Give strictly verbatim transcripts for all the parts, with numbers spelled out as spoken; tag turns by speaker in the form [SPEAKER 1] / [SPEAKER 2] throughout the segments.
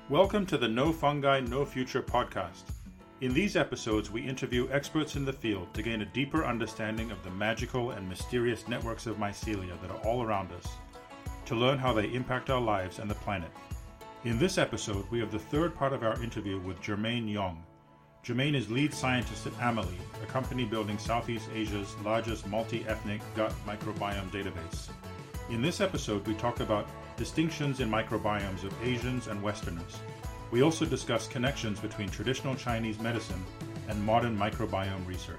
[SPEAKER 1] Welcome to the No Fungi, No Future podcast. In these episodes, we interview experts in the field to gain a deeper understanding of the magical and mysterious networks of mycelia that are all around us, to learn how they impact our lives and the planet. In this episode, we have the third part of our interview with Germaine Yong. Germaine is lead scientist at Amelie, a company building Southeast Asia's largest multi-ethnic gut microbiome database. In this episode, we talk about distinctions in microbiomes of Asians and Westerners. We also discuss connections between traditional Chinese medicine and modern microbiome research.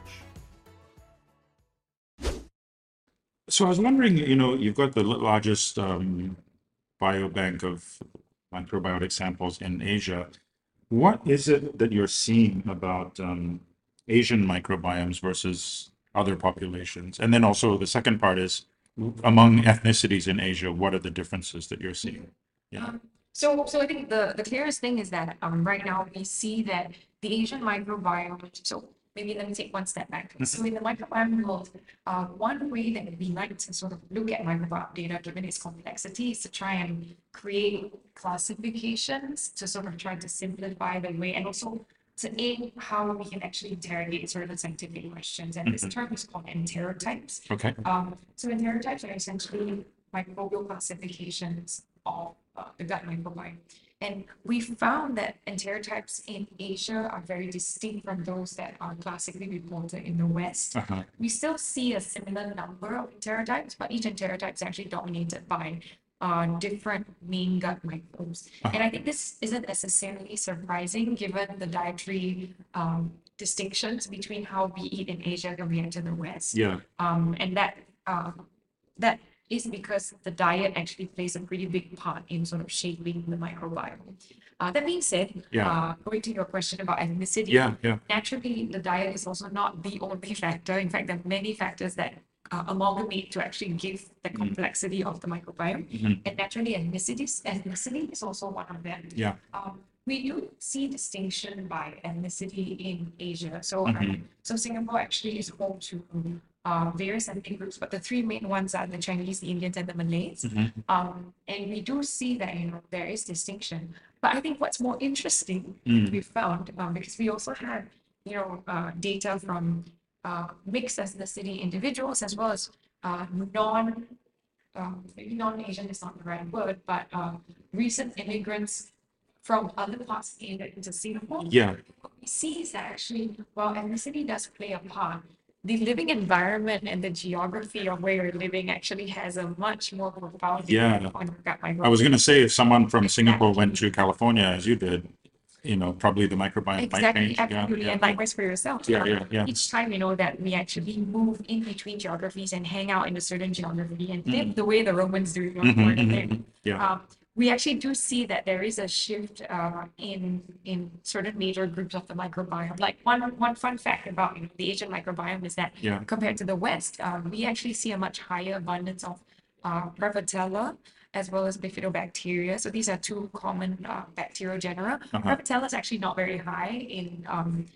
[SPEAKER 1] So I was wondering, you know, you've got the largest um, biobank of microbiotic samples in Asia. What is it that you're seeing about um, Asian microbiomes versus other populations? And then also the second part is, among ethnicities in Asia, what are the differences that you're seeing? Yeah.
[SPEAKER 2] Um, so, so I think the, the clearest thing is that um, right now we see that the Asian microbiome, so maybe let me take one step back. So in the microbiome world, uh, one way that we like to sort of look at microbiome data, given its complexity, is to try and create classifications to sort of try to simplify the way and also to aid how we can actually interrogate certain scientific questions. And this
[SPEAKER 1] Mhm.
[SPEAKER 2] term is called enterotypes.
[SPEAKER 1] Okay.
[SPEAKER 2] Um, so enterotypes are essentially microbial classifications of uh, the gut microbiome. And we found that enterotypes in Asia are very distinct from those that are classically reported in the West.
[SPEAKER 1] Uh-huh.
[SPEAKER 2] We still see a similar number of enterotypes, but each enterotype is actually dominated by uh, different main gut microbes. And I think this isn't necessarily surprising given the dietary um, distinctions between how we eat in Asia compared to the West.
[SPEAKER 1] Yeah.
[SPEAKER 2] Um, and that uh, that is because the diet actually plays a pretty big part in sort of shaping the microbiome. Uh, that being said,
[SPEAKER 1] Yeah.
[SPEAKER 2] uh, going to your question about ethnicity,
[SPEAKER 1] Yeah. Yeah.
[SPEAKER 2] naturally the diet is also not the only factor. In fact, there are many factors that uh, amalgamate to actually give the complexity of the microbiome.
[SPEAKER 1] Mhm.
[SPEAKER 2] And naturally, ethnicities, ethnicity is also one of them.
[SPEAKER 1] Yeah.
[SPEAKER 2] Um, we do see distinction by ethnicity in Asia. So, um,
[SPEAKER 1] Mhm.
[SPEAKER 2] so Singapore actually is home to uh, various ethnic groups, but the three main ones are the Chinese, the Indians, and the Malays.
[SPEAKER 1] Mhm.
[SPEAKER 2] Um, and we do see that you know there is distinction. But I think what's more interesting
[SPEAKER 1] Mm.
[SPEAKER 2] we found um, because we also have you know uh, data from uh, mixed ethnicity individuals as well as uh, non um, maybe non-Asian is not the right word, but uh, recent immigrants from other parts of Asia into Singapore.
[SPEAKER 1] Yeah.
[SPEAKER 2] What we see is that actually, while ethnicity does play a part, the living environment and the geography of where you're living actually has a much more profound
[SPEAKER 1] Yeah.
[SPEAKER 2] impact on your gut
[SPEAKER 1] I was
[SPEAKER 2] microbiome.
[SPEAKER 1] going to say, if someone from Singapore went to California, as you did, you know, probably the microbiome might
[SPEAKER 2] Exactly,
[SPEAKER 1] change. Yeah.
[SPEAKER 2] absolutely,
[SPEAKER 1] Yeah.
[SPEAKER 2] and likewise for yourself.
[SPEAKER 1] Yeah.
[SPEAKER 2] Um,
[SPEAKER 1] Yeah. Yeah.
[SPEAKER 2] Each time you know that we actually move in between geographies and hang out in a certain geography and live the way the Romans do
[SPEAKER 1] Mhm,
[SPEAKER 2] before they
[SPEAKER 1] mhm,
[SPEAKER 2] lived.
[SPEAKER 1] mhm. Yeah.
[SPEAKER 2] Um, we actually do see that there is a shift uh, in in certain major groups of the microbiome. Like one one fun fact about you know, the Asian microbiome is that
[SPEAKER 1] Yeah.
[SPEAKER 2] compared to the West, um, we actually see a much higher abundance of uh, Prevotella as well as Bifidobacteria. So these are two common uh, bacterial genera.
[SPEAKER 1] Uh-huh.
[SPEAKER 2] Prevotella is actually not very high in um,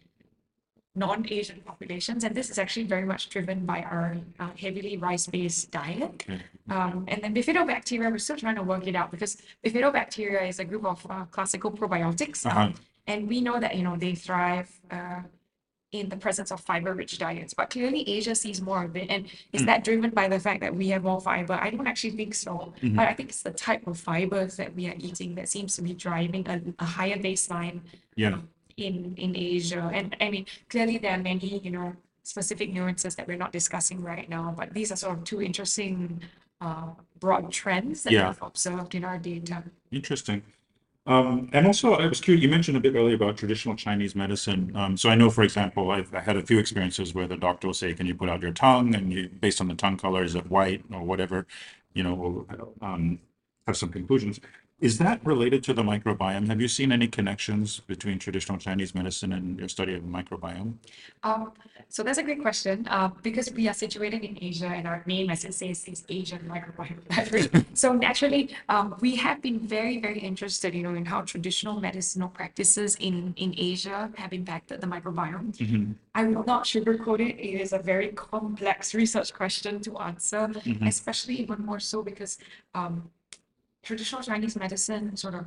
[SPEAKER 2] non-Asian populations, and this is actually very much driven by our uh, heavily rice-based diet.
[SPEAKER 1] Okay.
[SPEAKER 2] Um, and then Bifidobacteria, we're still trying to work it out because Bifidobacteria is a group of uh, classical probiotics, um,
[SPEAKER 1] Uh-huh.
[SPEAKER 2] and we know that you know they thrive uh, in the presence of fiber-rich diets. But clearly, Asia sees more of it, and is that driven by the fact that we have more fiber? I don't actually think so,
[SPEAKER 1] Mhm.
[SPEAKER 2] but I think it's the type of fibers that we are eating that seems to be driving a, a higher baseline
[SPEAKER 1] Yeah.
[SPEAKER 2] um, in in Asia. And I mean, clearly there are many, you know, specific nuances that we're not discussing right now, but these are sort of two interesting uh, broad trends that
[SPEAKER 1] Yeah.
[SPEAKER 2] we've observed in our data.
[SPEAKER 1] Interesting. Um, and also, I was curious, you mentioned a bit earlier about traditional Chinese medicine. Um, so I know, for example, I've I had a few experiences where the doctor will say, can you put out your tongue? And you, based on the tongue color, is it white or whatever, you know, we'll um, have some conclusions. Is that related to the microbiome? Have you seen any connections between traditional Chinese medicine and your study of the microbiome?
[SPEAKER 2] Um, so that's a great question. Uh, because we are situated in Asia and our name, as it says, is Asian Microbiome Library. So naturally, um, we have been very, very interested, you know, in how traditional medicinal practices in, in Asia have impacted the microbiome.
[SPEAKER 1] Mhm.
[SPEAKER 2] I will not sugarcoat it. It is a very complex research question to answer,
[SPEAKER 1] Mhm.
[SPEAKER 2] especially even more so because um, traditional Chinese medicine sort of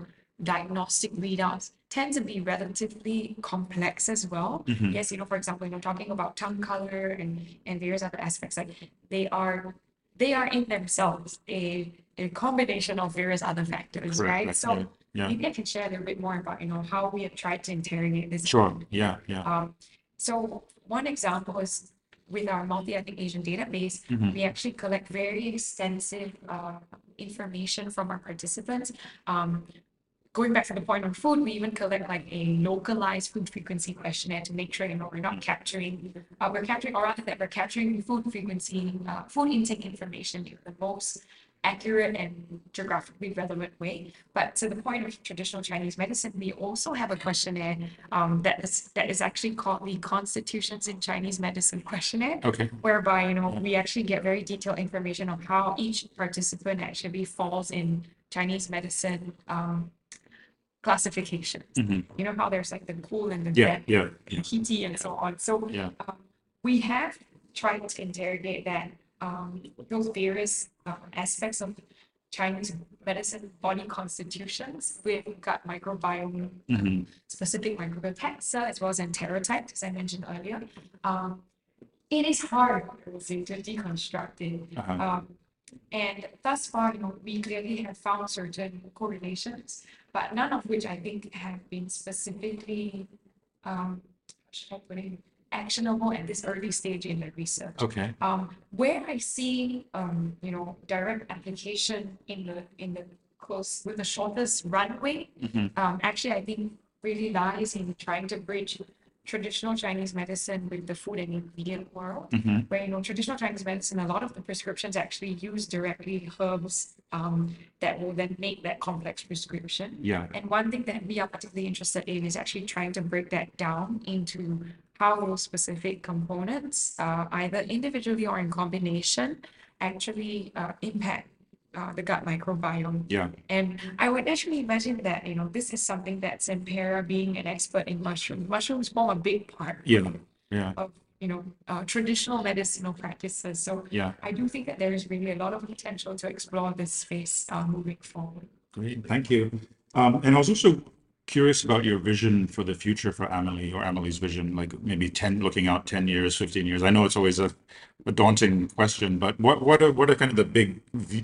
[SPEAKER 2] diagnostic readouts tend to be relatively complex as well.
[SPEAKER 1] Mm-hmm.
[SPEAKER 2] Yes, you know, for example, you know, talking about tongue color and, and various other aspects, like they are they are in themselves a, a combination of various other factors,
[SPEAKER 1] Correct,
[SPEAKER 2] right?
[SPEAKER 1] right,
[SPEAKER 2] So
[SPEAKER 1] yeah, yeah.
[SPEAKER 2] maybe I can share a little bit more about, you know, how we have tried to interrogate this.
[SPEAKER 1] Sure, yeah, yeah.
[SPEAKER 2] Um, so one example is with our multi-ethnic Asian database,
[SPEAKER 1] Mhm.
[SPEAKER 2] we actually collect very extensive uh, information from our participants. Um, going back to the point on food, we even collect like a localized food frequency questionnaire to make sure, you know, we're not capturing, uh, we're capturing, or rather that we're capturing food frequency, uh, food intake information in the most accurate and geographically relevant way. But to the point of traditional Chinese medicine, we also have a questionnaire um, that is that is actually called the Constitutions in Chinese Medicine questionnaire,
[SPEAKER 1] Okay.
[SPEAKER 2] whereby, you know, we actually get very detailed information of how each participant actually falls in Chinese medicine um, classifications.
[SPEAKER 1] Mhm.
[SPEAKER 2] You know how there's like the cool and the
[SPEAKER 1] Yeah,
[SPEAKER 2] dead,
[SPEAKER 1] yeah,
[SPEAKER 2] the
[SPEAKER 1] yes.
[SPEAKER 2] P T and so on. So
[SPEAKER 1] Yeah.
[SPEAKER 2] um, we have tried to interrogate that um, those various uh, aspects of Chinese medicine body constitutions with gut microbiome,
[SPEAKER 1] Mhm.
[SPEAKER 2] specific microbiome taxa, as well as enterotypes, as I mentioned earlier. Um, it is hard I would say, to deconstruct it.
[SPEAKER 1] Uh-huh.
[SPEAKER 2] Um, and thus far, you know, we clearly have found certain correlations, but none of which I think have been specifically, um, how should I put it, actionable at this early stage in the research.
[SPEAKER 1] Okay.
[SPEAKER 2] Um, where I see, um, you know, direct application in the in the close with the shortest runway,
[SPEAKER 1] Mhm.
[SPEAKER 2] um, actually, I think really lies in trying to bridge traditional Chinese medicine with the food and ingredient world,
[SPEAKER 1] Mhm.
[SPEAKER 2] where, you know, traditional Chinese medicine, a lot of the prescriptions actually use directly herbs um, that will then make that complex prescription.
[SPEAKER 1] Yeah.
[SPEAKER 2] And one thing that we are particularly interested in is actually trying to break that down into how those specific components, uh, either individually or in combination, actually uh, impact uh, the gut microbiome.
[SPEAKER 1] Yeah.
[SPEAKER 2] And I would actually imagine that, you know, this is something that Sempera, being an expert in mushrooms, mushrooms form a big part
[SPEAKER 1] Yeah. Yeah.
[SPEAKER 2] of, you know, uh, traditional medicinal practices. So
[SPEAKER 1] Yeah.
[SPEAKER 2] I do think that there is really a lot of potential to explore this space uh, moving forward.
[SPEAKER 1] Great, thank you. Um, and I was also curious about your vision for the future for Amelie, or Amelie's vision, like maybe ten, looking out ten years, fifteen years. I know it's always a, a daunting question, but what what are what are kind of the big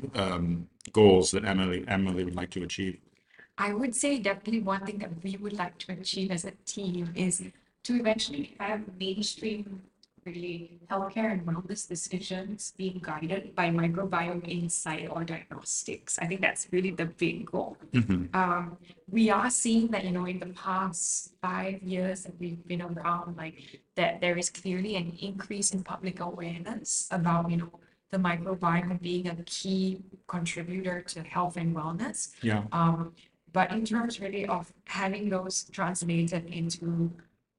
[SPEAKER 1] um, goals that Amelie Amelie would like to achieve?
[SPEAKER 2] I would say definitely one thing that we would like to achieve as a team is to eventually have mainstream really healthcare and wellness decisions being guided by microbiome insight or diagnostics. I think that's really the big goal.
[SPEAKER 1] Mhm.
[SPEAKER 2] Um, we are seeing that, you know, in the past five years that we've been around, like that there is clearly an increase in public awareness about, you know, the microbiome being a key contributor to health and wellness.
[SPEAKER 1] Yeah.
[SPEAKER 2] Um, but in terms really of having those translated into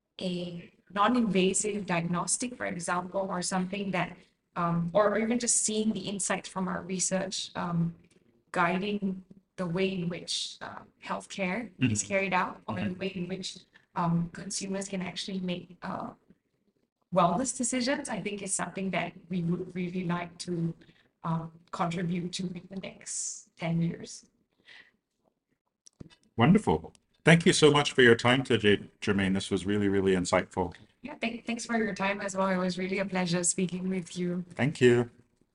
[SPEAKER 2] a non-invasive diagnostic, for example, or something that, um, or, or even just seeing the insights from our research um, guiding the way in which uh, healthcare
[SPEAKER 1] Mhm.
[SPEAKER 2] is carried out, or the way in which um, consumers can actually make uh, wellness decisions, I think is something that we would really like to um, contribute to in the next ten years.
[SPEAKER 1] Wonderful. Thank you so much for your time today, Jermaine. This was really, really insightful.
[SPEAKER 2] Yeah, th- thanks for your time as well. It was really a pleasure speaking with you.
[SPEAKER 1] Thank you.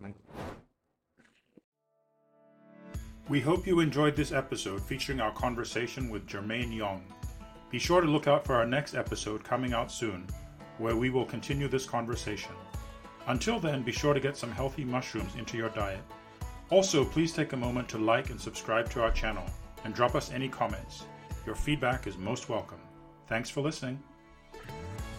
[SPEAKER 3] We hope you enjoyed this episode featuring our conversation with Jermaine Yong. Be sure to look out for our next episode coming out soon, where we will continue this conversation. Until then, be sure to get some healthy mushrooms into your diet. Also, please take a moment to like and subscribe to our channel and drop us any comments. Your feedback is most welcome. Thanks for listening.